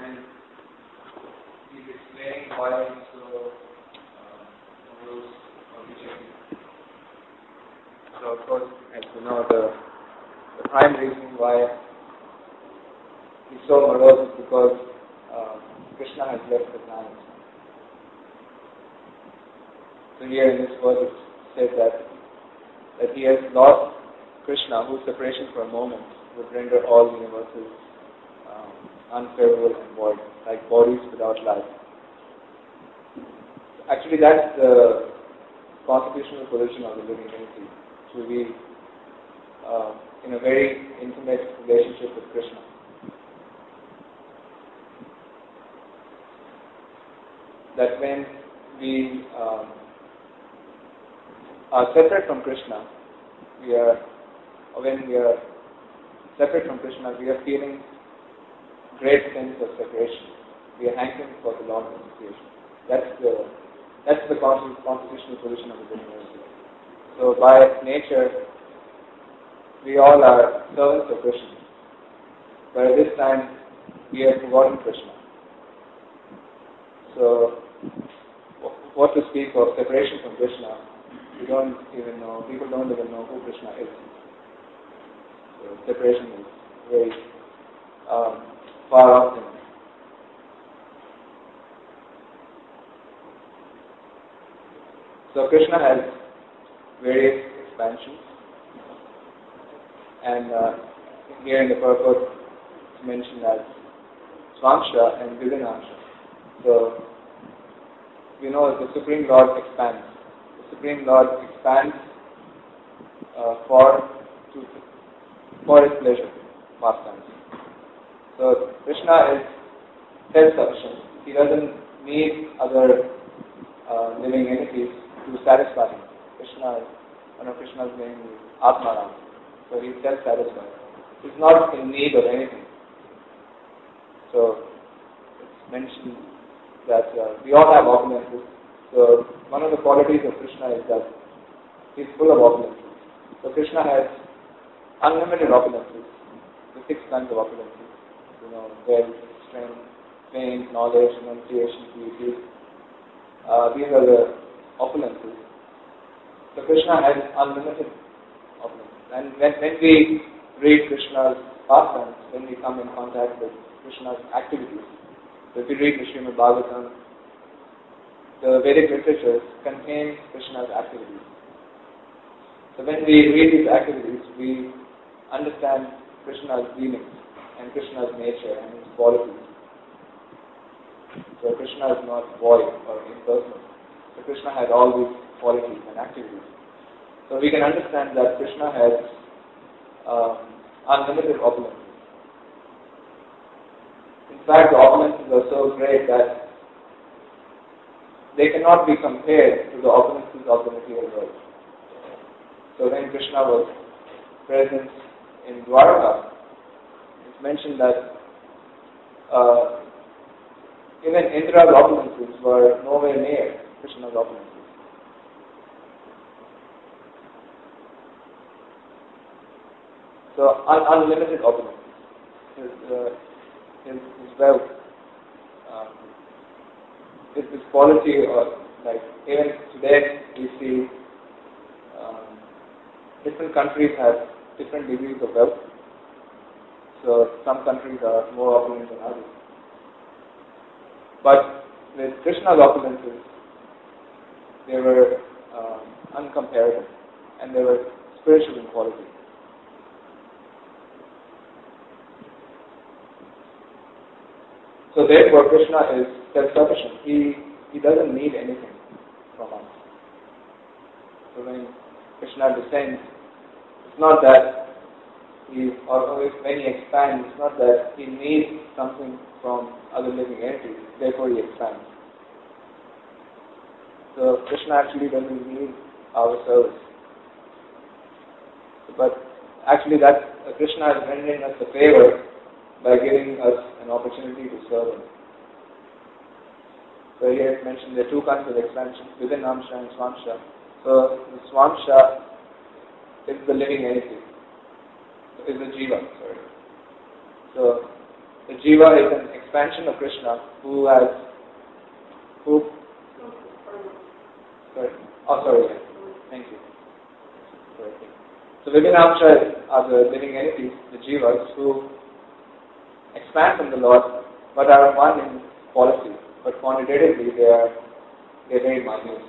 and he's explaining why he's so morose or rejected. So of course, as you know, the prime reason why he's so morose is because Krishna has left the planet. So here in this verse it says that he has lost Krishna, whose separation for a moment would render all universes unfavorable and void, like bodies without life. Actually, that's the constitutional position of the living entity, to be in a very intimate relationship with Krishna. That when we are separate from Krishna, when we are separate from Krishna, we are feeling great sense of separation. We are hankering for the Lord of creation. That's the constitutional position of the living entity. So by nature, we all are servants of Krishna. But at this time, we have forgotten Krishna. So, what to speak of separation from Krishna? We don't even know. People don't even know who Krishna is. So separation is very far off thing. So Krishna has various expansions, and here in the purport it's mentioned as Swamsha and Vidinansha. So we know that the Supreme Lord expands. The Supreme Lord expands for his pleasure, pastimes. So Krishna is self-sufficient. He doesn't need other living entities to satisfy him. One of Krishna's name is Atmaram. So he's self-satisfied. He's not in need of anything. So it's mentioned that we all have opulences. So one of the qualities of Krishna is that he's full of opulences. So Krishna has unlimited opulences, the 6 kinds of opulences. Wealth, strength, fame, knowledge, renunciation, beauty. These are the opulences. So Krishna has unlimited opulences. And when we read Krishna's pastimes, when we come in contact with Krishna's activities, so if we read the Srimad Bhagavatam, the Vedic literatures contain Krishna's activities. So when we read these activities, we understand Krishna's dealings and Krishna's nature and his qualities. So Krishna is not void or impersonal. So Krishna has all these qualities and activities. So we can understand that Krishna has unlimited opulences. In fact, the opulences are so great that they cannot be compared to the opulences of the material world. So when Krishna was present in Dwaraka, it's mentioned that even Indra's opulences were nowhere near Krishna's opulences. So unlimited opulences. His wealth, his quality, like even today we see different countries have different degrees of wealth. So some countries are more opulent than others. But with Krishna's opulences, they were uncomparable and they were spiritual in quality. So therefore Krishna is self-sufficient. He doesn't need anything from us. So when Krishna descends, it's not that when he expands, it's not that he needs something from other living entities, therefore he expands. So Krishna actually doesn't need our service. But actually Krishna is rendering us a favor by giving us an opportunity to serve him. So here it's mentioned there are 2 kinds of expansion, within Amsha and Swamsha. So the Swamsha is the living entity, is the Jiva, sorry. So the Jiva is an expansion of Krishna who sorry. Oh, sorry. Yeah. Thank you. So within Amsha are the living entities, the jivas, who expand from the Lord, but are one in policy. But quantitatively, they're very minute.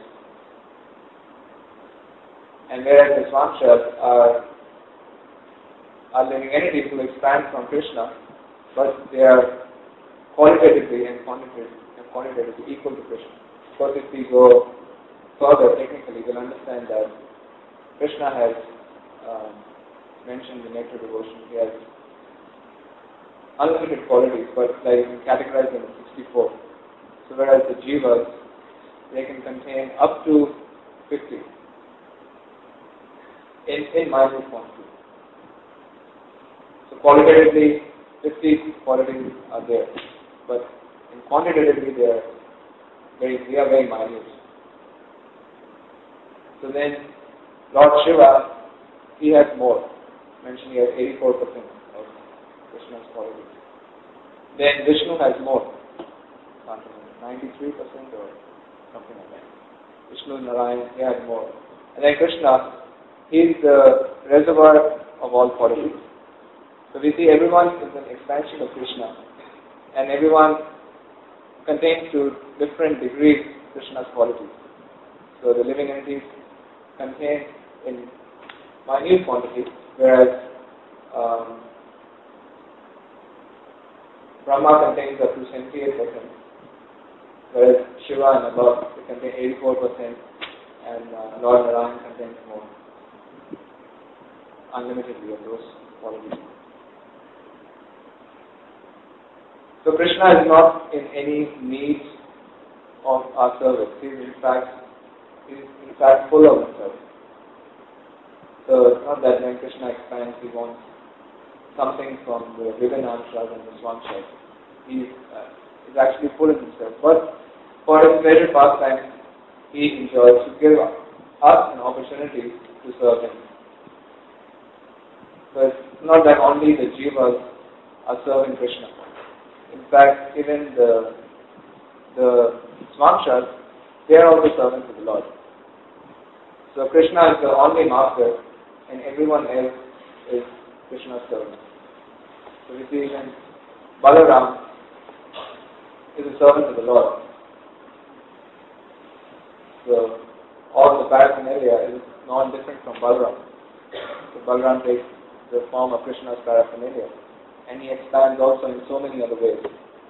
And whereas the Swamshas are living entities who expand from Krishna, but they are qualitatively and quantitatively equal to Krishna. Of course, if we go further technically, we'll understand that Krishna has mentioned in Nectar Devotion, he has unlimited qualities, but like you can categorize them in 64. So whereas the jivas, they can contain up to 50 in minute quantity. So qualitatively, 50 qualities are there, but in quantitatively they are very minute. So then Lord Shiva, he has more. Mentioned he has 84% of Krishna's qualities. Then Vishnu has more. 93% or something like that. Vishnu Narayan, he has more. And then Krishna, he is the reservoir of all qualities. So we see everyone is an expansion of Krishna, and everyone contains to different degrees Krishna's qualities. So the living entities contain in minute quantity, whereas Brahma contains up to 78%, whereas Shiva and above they contain 84%, and Lord Narayan contains more, unlimitedly of those qualities. So Krishna is not in any need of our service. He is in fact full of himself. So it's not that when Krishna expands, he wants something from the Vivan Amshas and the Swamshas. He is actually full of himself. But for his pleasure pastime, he enjoys to give us an opportunity to serve him. So it's not that only the jivas are serving Krishna. In fact, even the Swamshas, they are also servants of the Lord. So Krishna is the only master, and everyone else is Krishna's servant. So we see even Balaram is a servant of the Lord. So all the paraphernalia is non-different from Balaram. So Balaram takes the form of Krishna's paraphernalia, and he expands also in so many other ways.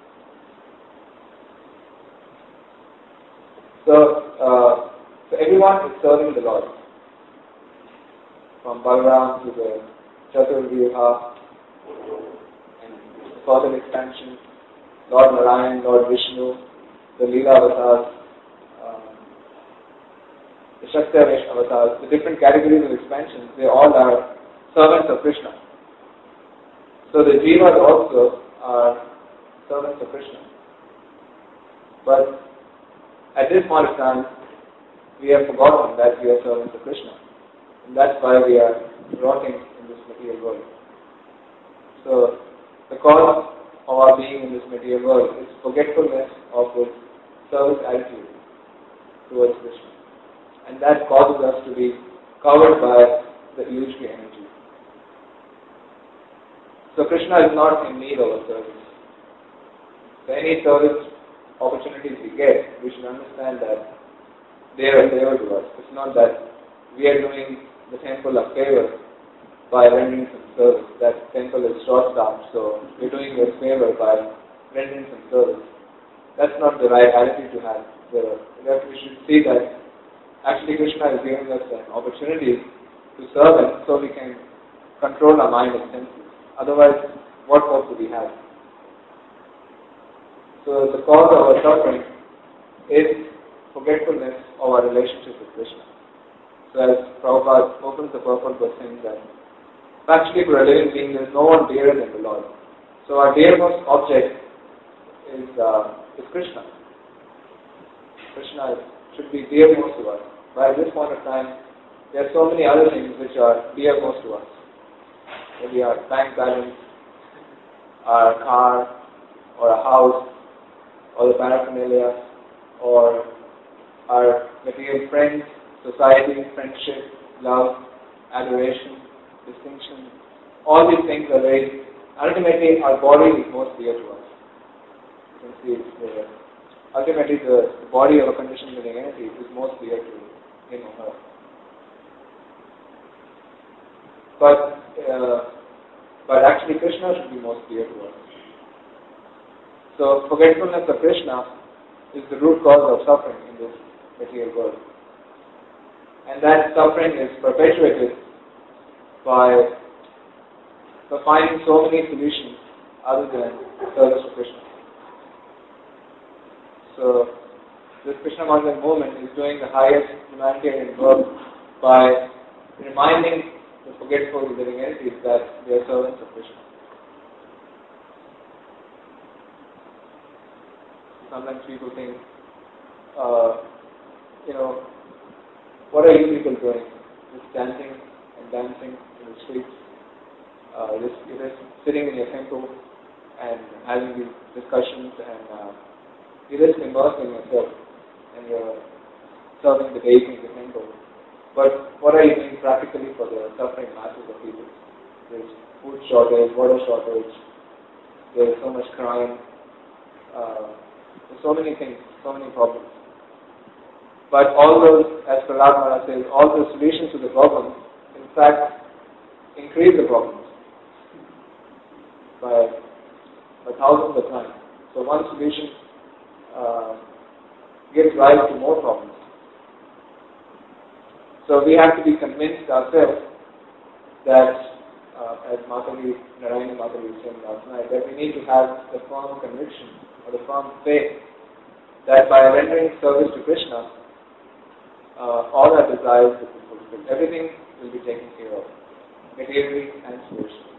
So everyone is serving the Lord. From Balaram to the Chaturvyuha and further expansion, Lord Narayan, Lord Vishnu, the Leela avatars, the Shakti avatars, the different categories of expansion, they all are servants of Krishna. So the jivas also are servants of Krishna. But at this point of time, we have forgotten that we are servants of Krishna. And that's why we are rotting in this material world. So the cause of our being in this material world is forgetfulness of this service attitude towards Krishna. And that causes us to be covered by the illusory energy. So Krishna is not in need of a service. So any service opportunities we get, we should understand that they are a favor to us. It's not that we are doing the temple a favor by rendering some service. That temple is short-staffed, so we're doing a favor by rendering some service. That's not the right attitude to have. We should see that actually Krishna is giving us an opportunity to serve Him so we can control our mind and senses. Otherwise, what hope do we have? So the cause of our suffering is forgetfulness of our relationship with Krishna. So as Prabhupada opens the purpose by saying that actually for a living being there is no one dearer than the Lord. So our dearest object is Krishna. Krishna should be dearmost to us. But at this point of time, there are so many other things which are dearmost to us. Maybe our bank balance, our car, or a house, or the paraphernalia, or our material friends, society, friendship, love, adoration, distinction. All these things are very, ultimately our body is most dear to us. You can see it's there. Ultimately the body of a conditioned living entity is most dear to him or her. But actually Krishna should be most dear to us. So forgetfulness of Krishna is the root cause of suffering in this material world. And that suffering is perpetuated by finding so many solutions other than service to Krishna. So this Krishna conscious movement is doing the highest humanitarian work by reminding the forgetful living entities that they are servants of Krishna. Sometimes people think, what are you people doing? Just chanting and dancing in the streets, just sitting in your temple and having these discussions, and you're just immersing yourself and you're serving the deity in the temple. But what are you doing practically for the suffering masses of people? There's food shortage, water shortage, there's so much crime, there's so many things, so many problems. But all those, as Prahlad Maharaj says, all the solutions to the problems, in fact, increase the problems by thousands of times. So one solution gives rise to more problems. So we have to be convinced ourselves that, as Narayana Mataji was saying last night, that we need to have the firm conviction or the firm faith that by rendering service to Krishna, all our desires will be fulfilled. Everything will be taken care of, materially and spiritually.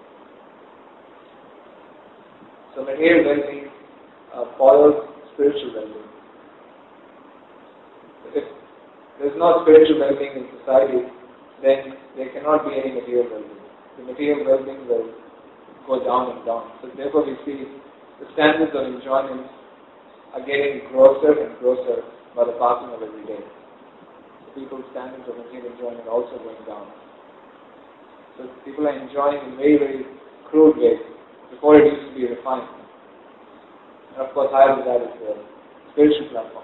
So material well-being follows spiritual well-being. If there is no spiritual well-being in society, then there cannot be any material well-being. The material well-being will go down and down. So therefore we see the standards of enjoyment are getting grosser and grosser by the passing of every day. People's standards of material enjoyment are also going down. So people are enjoying in very, very crude ways. Before it used to be refined. And of course, higher than that is the spiritual platform.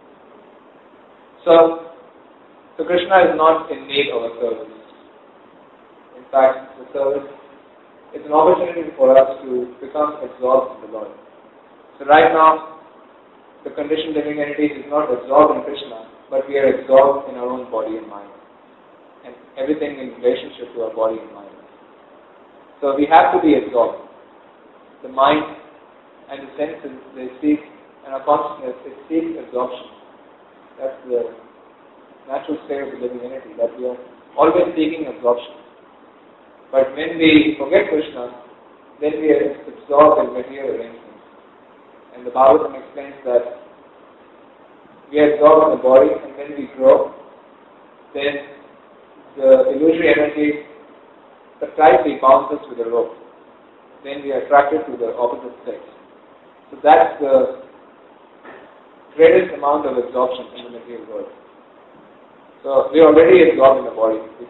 So Krishna is not in need of a service. In fact, the service is an opportunity for us to become absorbed in the Lord. So right now, the conditioned living entity is not absorbed in Krishna, but we are absorbed in our own body and mind, and everything in relationship to our body and mind. So we have to be absorbed. The mind and the senses, they seek, and our consciousness, it seeks absorption. That's the natural state of the living entity, that we are always seeking absorption. But when we forget Krishna, then we are absorbed in material arrangements. And the Bhagavatam explains that we are absorbed in the body, and when we grow, then the illusory energy tightly bounds us with a rope. Then we are attracted to the opposite sex. So that's the greatest amount of absorption in the material world. So we are already absorbed in the body. We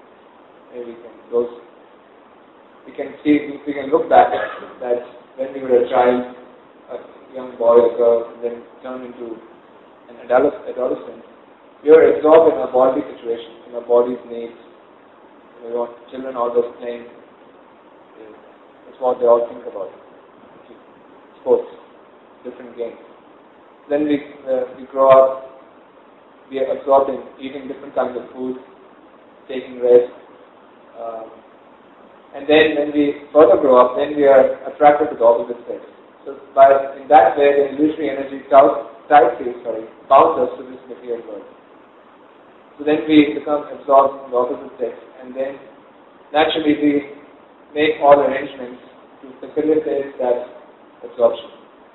can look back that when we were a child, a young boy or girl, and then turn into an adolescent, we are absorbed in our bodily situation, in our body's needs. We want children always playing. That's what they all think about. Sports, different games. Then we grow up, we are absorbed in eating different kinds of food, taking rest. And then when we further grow up, then we are attracted to the opposite sex. So in that way, the illusory energy tightly bounds us to this material world. So then we become absorbed in the opposite sex, and then naturally we make all arrangements to facilitate that absorption.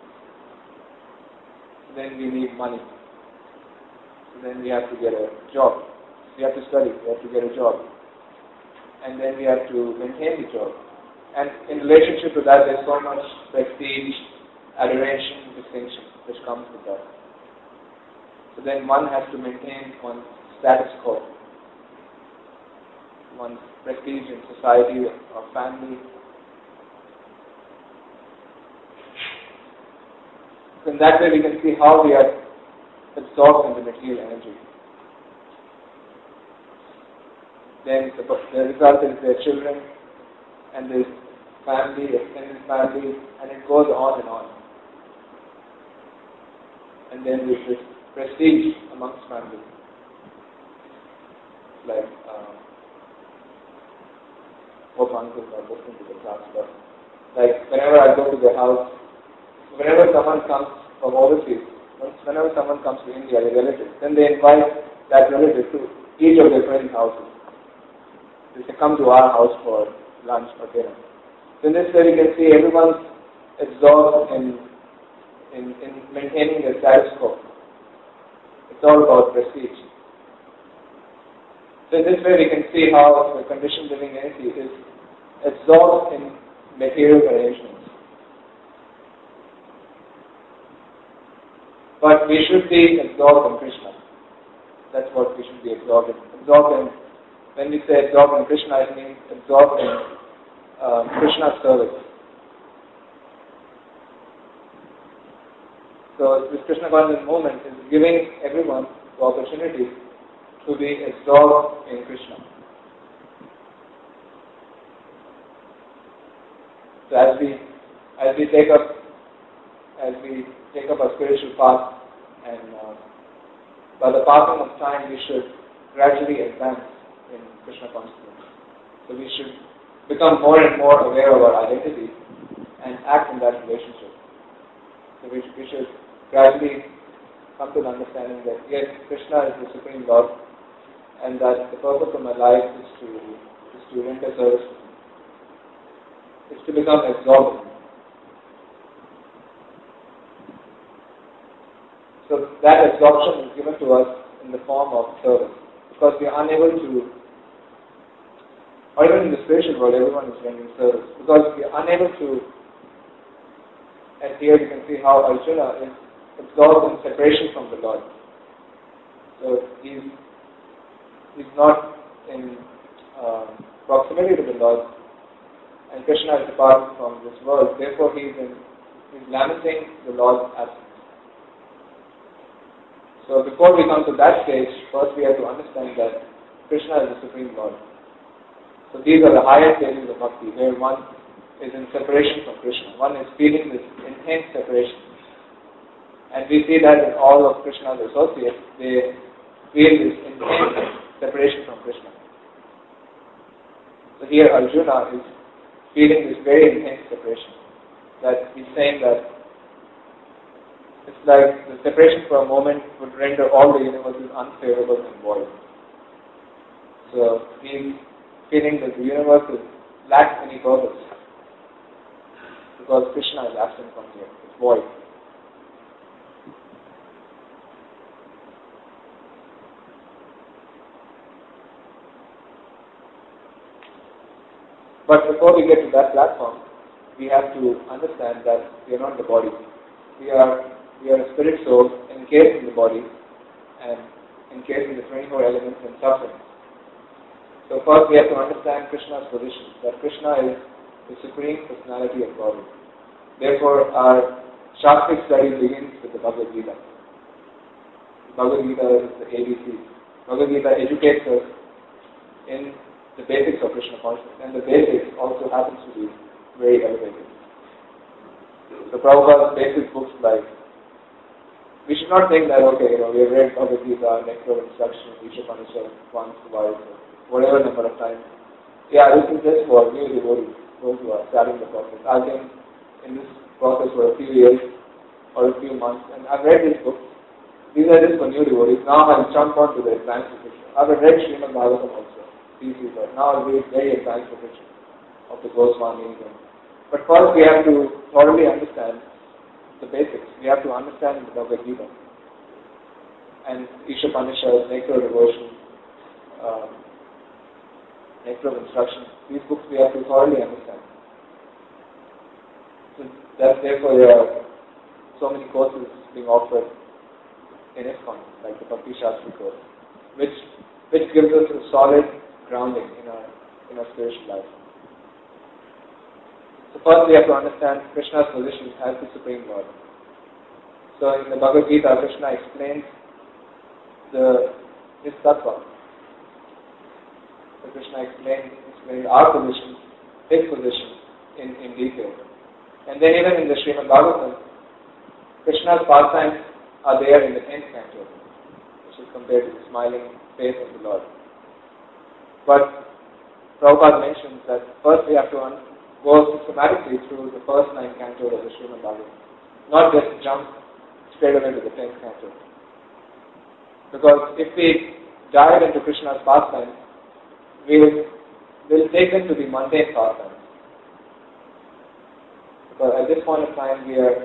So then we need money. So then we have to get a job. We have to study. We have to get a job. And then we have to maintain the job. And in relationship to that, there's so much prestige, adoration, distinction which comes with that. So then one has to maintain one's status quo, one's prestige in society or family. So in that way we can see how we are absorbed in the material energy. Then the result is their children and their family, extended family, and it goes on and on. And then there's this prestige amongst families. Like, hope uncles are listening to the class, but like whenever I go to their house, whenever someone comes from overseas, whenever someone comes to India, a relative, then they invite that relative to each of their friends' houses. They come to our house for lunch or dinner. So in this way, you can see everyone's absorbed in maintaining their status quo. It's all about prestige. So in this way, we can see how the conditioned living entity is absorbed in material arrangements. But we should be absorbed in Krishna. That's what we should be absorbed in. When we say absorbed in Krishna, it means absorbed in Krishna's service. So this Krishna consciousness movement is giving everyone the opportunity to be absorbed in Krishna. So as we take up a spiritual path, and by the passing of time, we should gradually advance in Krishna consciousness. So we should become more and more aware of our identity and act in that relationship. So we should gradually come to the understanding that yes, Krishna is the Supreme Lord, and that the purpose of my life is to render service to Him. It's to become absorbed. So that absorption is given to us in the form of service, because we are unable to, or even in the spiritual world, everyone is rendering service, because we are unable to, and here you can see how Arjuna is absorbed in separation from the Lord. So he's not in proximity to the Lord, and Krishna is departed from this world. Therefore, he's lamenting the Lord's absence. So before we come to that stage, first we have to understand that Krishna is the Supreme Lord. So these are the higher stages of bhakti, where one is in separation from Krishna. One is feeling this intense separation. And we see that in all of Krishna's associates, they feel this intense separation from Krishna. So here Arjuna is feeling this very intense separation. That he's saying that it's like the separation for a moment would render all the universes unfavorable and void. So he's feeling that the universe lacks any purpose because Krishna is absent from here. It's void. But before we get to that platform, we have to understand that we are not the body. We are a spirit soul encased in the body and encased in the 24 elements and suffering. So first we have to understand Krishna's position, that Krishna is the Supreme Personality of Godhead. Therefore our Shastric study begins with the Bhagavad Gita. The Bhagavad Gita is the ABC. Bhagavad Gita educates us in the basics of Krishna consciousness, and the basics also happens to be very elevated. So Prabhupada's basic books like, we should not think that, okay, we have read Bhagavad Gita, Nectar of Instruction, Isha Upanishad once, twice, whatever number of times. Yeah, this is just for new devotees, those who are starting the process. I've been in this process for a few years or a few months, and I've read these books. These are just for new devotees. Now I'll jump on to the advanced literature. I've read Srimad Bhagavatam also, but now I'll read very advanced literature of the Goswamis. But first we have to thoroughly understand the basics. We have to understand the Bhagavad Gita and Isha Upanishad, Nectar of Devotion, Nectar of Instruction. These books we have to thoroughly understand. So therefore so many courses being offered in ISKCON, like the Bhakti Shastri course, which gives us a solid grounding in our spiritual life. So first we have to understand Krishna's position as the Supreme Lord. So in the Bhagavad Gita, Krishna explains his tattva. So Krishna explained our position, his position in detail. And then even in the Srimad Bhagavatam, Krishna's pastimes are there in the 10th canto, which is compared to the smiling face of the Lord. But Prabhupada mentions that first we have to go systematically through the first 9 cantos of the Srimad Bhagavatam, not just jump straight away to the 10th canto. Because if we dive into Krishna's pastimes, we'll take them to the mundane pastimes. Because at this point of time,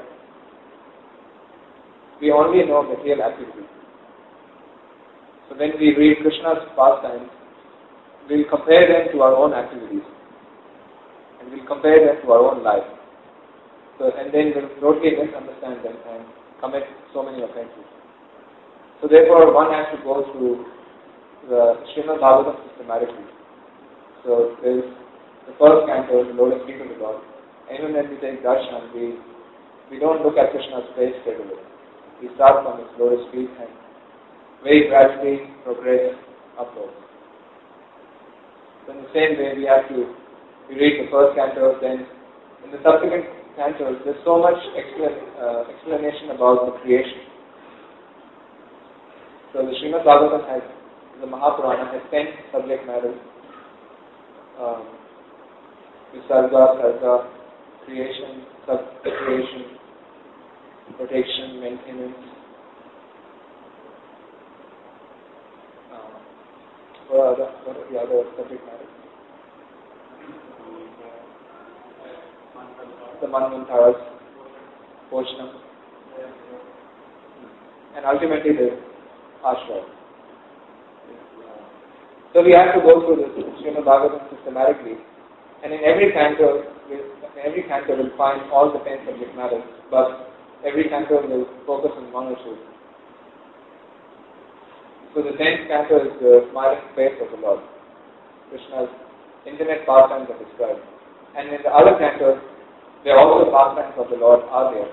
we only know material activities. So when we read Krishna's pastimes, we'll compare them to our own activities. And we'll compare them to our own life. And then we'll totally misunderstand them and commit so many offenses. So therefore, one has to go through the Srimad Bhagavatam systematically. So there's the first canto, the lotus feet of the Lord. And even when we take darshan, we don't look at Krishna's face straight away. We start from his lotus feet and very gradually progress upwards. So in the same way, we read the first canto, then in the subsequent cantos, there's so much explanation about the creation. So the Srimad Bhagavatam the Mahapurana has 10 subject matters. Visarga, Sarga, creation, sub-creation, protection, maintenance. What are the other subject matters? The Manvantaras, Poshanam, and ultimately the Ashram. So we have to go through this Srimad Bhagavatam systematically, and in every canto we'll find all the 10 subject matters, but every canto will focus on one or two. So the 10th canto is the smiling face of the Lord. Krishna's infinite pastimes are described. And in the other cantos, there are also pastimes of the Lord are there.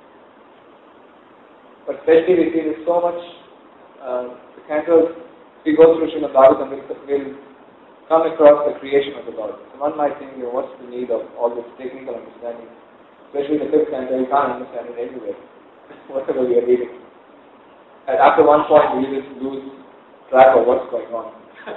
But especially we see there's so much, the cantos, if we go through Srimad Bhagavatam, we'll come across the creation of the Lord. So one might think, what's the need of all this technical understanding? Especially the 5th canto, you can't understand it anywhere, whatever we are reading. And after one point, we just lose track of what's going on.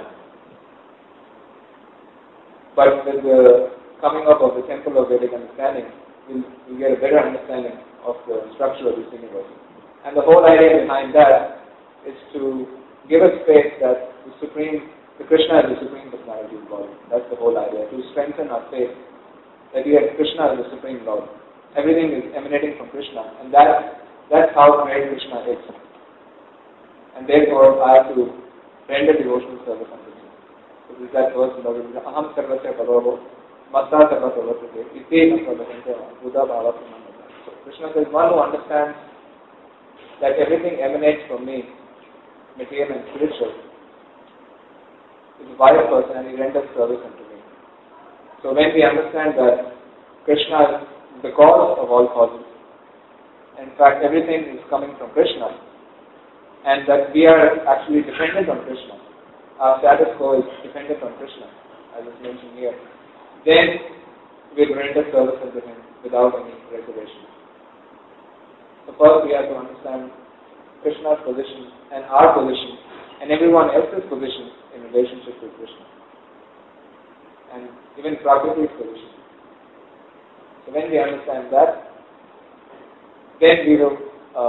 But with the coming up of the temple of Vedic understanding, we'll get a better understanding of the structure of this universe. And the whole idea behind that is to give us faith that the Krishna is the Supreme Personality of God. That's the whole idea, to strengthen our faith that Krishna is the Supreme Lord. Everything is emanating from Krishna, and that's how great Krishna is. And therefore, I have to render devotional service unto him. So this is that verse in Bhagavad Gita, Aham sarvasya bhagavo, masta sarva sarvasya, iti na sarvasya, buddha bhava samannata. So Krishna says, one who understands that everything emanates from me, material and spiritual, is a wise person and he renders service unto me. So when we understand that Krishna is the cause of all causes, in fact everything is coming from Krishna, and that we are actually dependent on Krishna, our status quo is dependent on Krishna, as is mentioned here, then we will render service unto him without any reservation. So first we have to understand Krishna's position and our position and everyone else's position in relationship with Krishna. And even Prakriti's position. So when we understand that, then we will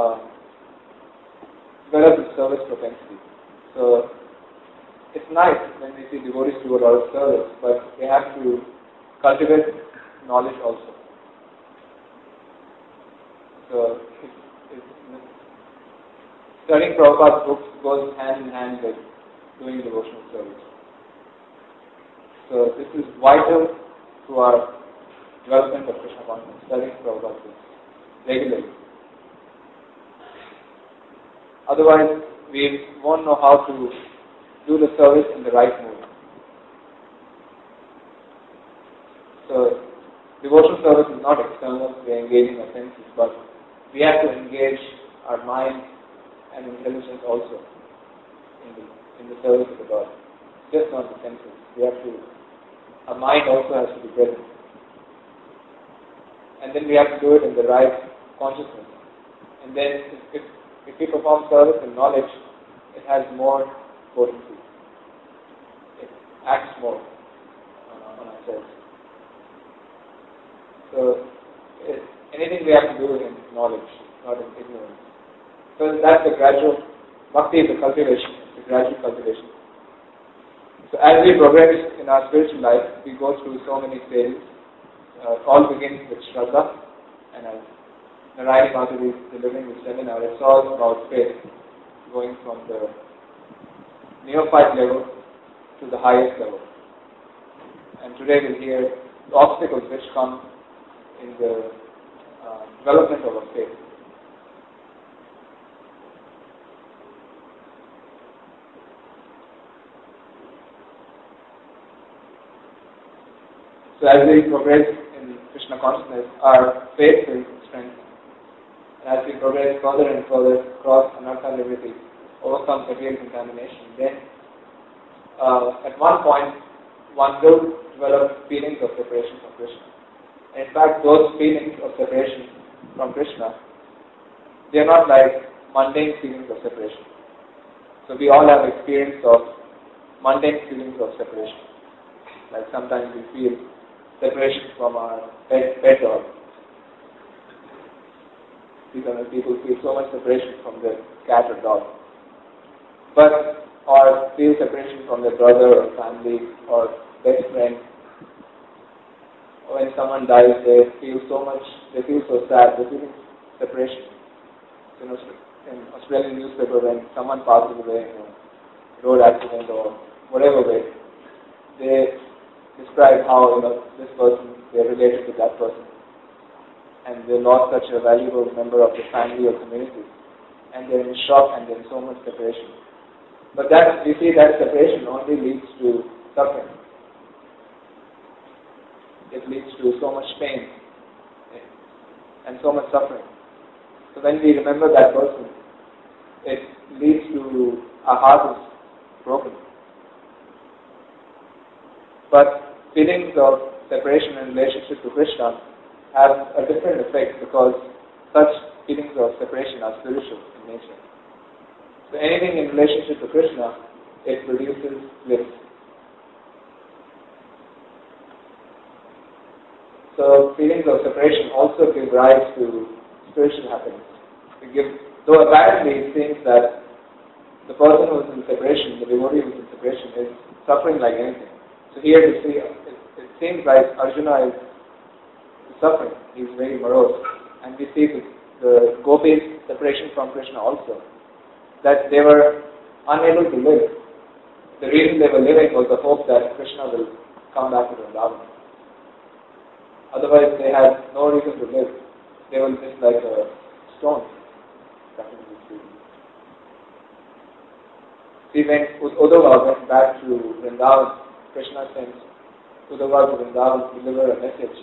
develop the service propensity. So it's nice when we see devotees do a lot of service, but they have to cultivate knowledge also. So studying Prabhupada's books goes hand in hand with doing devotional service. So this is vital to our development of Krishna consciousness, studying Prabhupada's books regularly. Otherwise, we won't know how to do the service in the right mood. So, devotional service is not external, we are engaging our senses, but we have to engage our mind and intelligence also in the service of the God. Just not the senses. Our mind also has to be present. And then we have to do it in the right consciousness. And then if we perform service in knowledge, it has more potency. It acts more on ourselves. So anything we have to do in knowledge, not in ignorance. So that's the gradual, bhakti is the cultivation, the gradual cultivation. So as we progress in our spiritual life, we go through so many stages. It all begins with Shraddha, and as Narayani Madhuri is delivering this seminar, it's all about faith, going from the neophyte level to the highest level. And today we'll hear the obstacles which come in the development of our faith. So as we progress in Krishna consciousness, our faith will strengthen. And as we progress further and further across anartha liberty, overcome material contamination, then at one point one will develop feelings of separation from Krishna. And in fact, those feelings of separation from Krishna, they are not like mundane feelings of separation. So we all have experience of mundane feelings of separation. Like sometimes we feel separation from our pet dog. People feel so much separation from their cat or dog. Or feel separation from their brother or family or best friend. Or when someone dies, they feel so sad, they feel separation. In Australian newspaper, when someone passes away in a road accident or whatever way, they describe how this person, they're related to that person, and they lost such a valuable member of the family or community, and they're in shock and there's so much separation. But we see that separation only leads to suffering. It leads to so much pain and so much suffering. So when we remember that person, it leads to our heart is broken. But feelings of separation in relationship to Krishna have a different effect because such feelings of separation are spiritual in nature. So anything in relationship to Krishna, it produces bliss. So feelings of separation also give rise to spiritual happiness. Though apparently it seems that the person who is in separation, the devotee who is in separation, is suffering like anything. So here we see, it seems like Arjuna is suffering. He is very morose. And we see the gopis' separation from Krishna also. That they were unable to live. The reason they were living was the hope that Krishna will come back to Vrindavan. Otherwise, they had no reason to live. They were just like a stone. See, when Uddhava went back to Vrindavan, Krishna sent Uddhava to Vrindavan to deliver a message.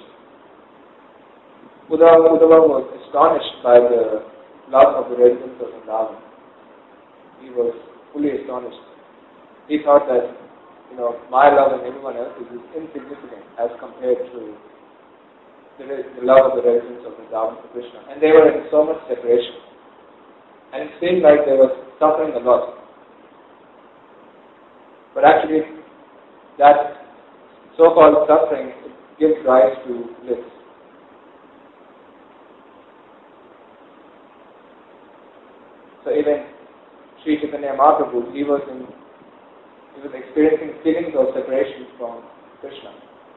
Uddhava was astonished by the love of the residents of Vrindavan. He was fully astonished. He thought that, my love and everyone else's is insignificant as compared to the love of the residents of Vrindavan for Krishna. And they were in so much separation. And it seemed like they were suffering a lot. But actually, that so-called suffering gives rise to bliss. So even Sri Chaitanya Mahaprabhu, he was experiencing feelings of separation from Krishna.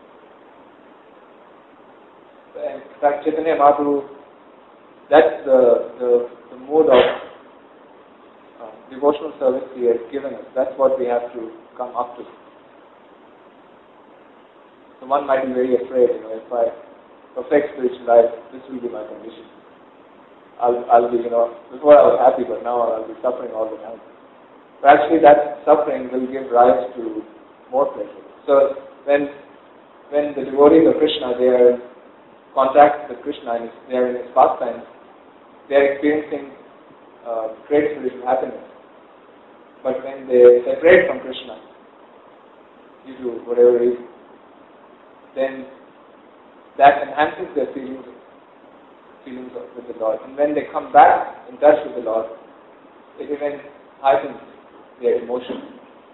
In fact, Chaitanya Mahaprabhu, that's the mode of devotional service he has given us. That's what we have to come up to. So one might be very afraid, if I perfect spiritual life, this will be my condition. I'll be, before I was happy, but now I'll be suffering all the time. But actually that suffering will give rise to more pleasure. So when the devotees of Krishna, they are in contact with Krishna and they are in his pastimes, they are experiencing great spiritual happiness. But when they separate from Krishna, due to whatever reason, then that enhances their feelings with the Lord. And when they come back in touch with the Lord, it even heightens their emotions.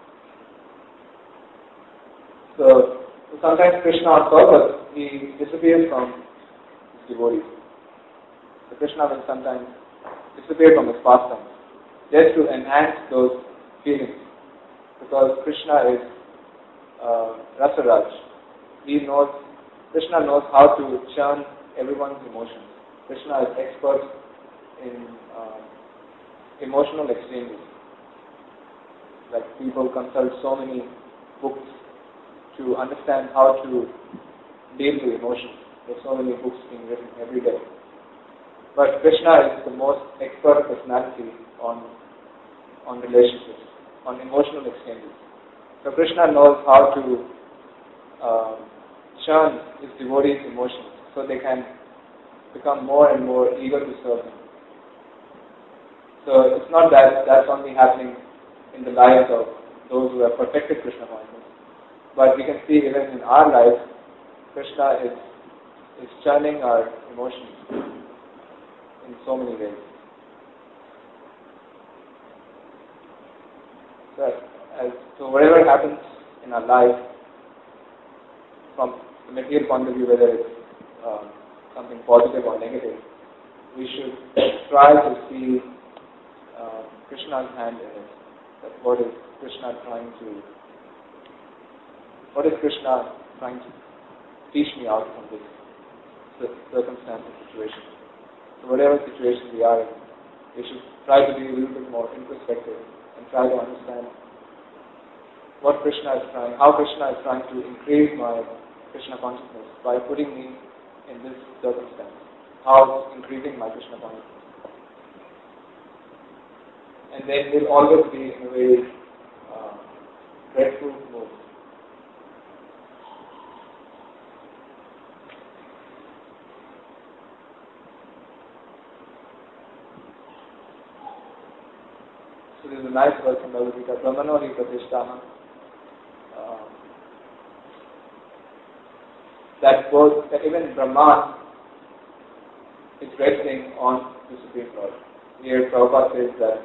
So sometimes Krishna on purpose, he disappears from his devotees. So Krishna will sometimes disappear from his pastimes, just to enhance those feelings. Because Krishna is Rasaraj. Krishna knows how to churn everyone's emotions. Krishna is expert in emotional exchanges. Like people consult so many books to understand how to deal with emotions. There are so many books being written every day. But Krishna is the most expert personality on relationships, on emotional exchanges. So Krishna knows how to churn his devotees' emotions so they can become more and more eager to serve him. So it's not that that's only happening in the lives of those who have perfected Krishna consciousness, but we can see even in our lives, Krishna is churning our emotions in so many ways. So whatever happens in our life, from the material point of view, whether it's something positive or negative, we should try to see Krishna's hand in it. That what is Krishna trying to teach me out from this circumstance and situation. So whatever situation we are in, we should try to be a little bit more introspective and try to understand how Krishna is trying to increase my Krishna consciousness by putting me in this circumstance. How it's increasing my Krishna consciousness. And then we'll always be in a very grateful mood. So there's a nice verse from Bhagavad Gita, Brahmano hi pratishtha. That even Brahman is resting on the Supreme Lord. Here Prabhupada says that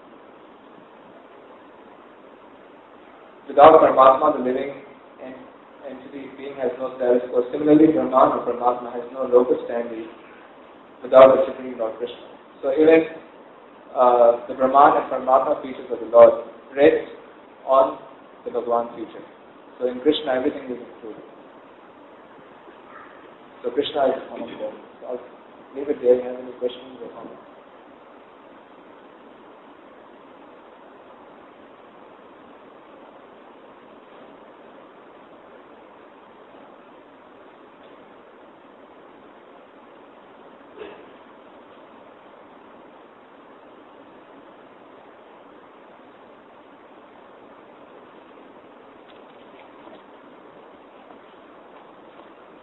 without Paramatma, the living entity being has no status quo. Similarly, Brahman or Paramatma has no locus standi without the Supreme Lord Krishna. So even the Brahman and Paramatma features of the Lord rest on the Bhagavan feature. So in Krishna, everything is included. So Krishna is one of them. So I'll leave it there. Do you have any questions or comments?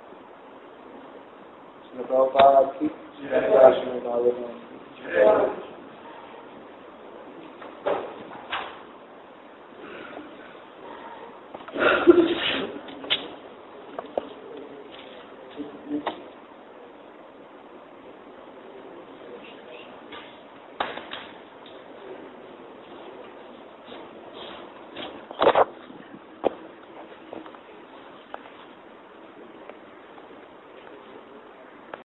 Prabhupada, keep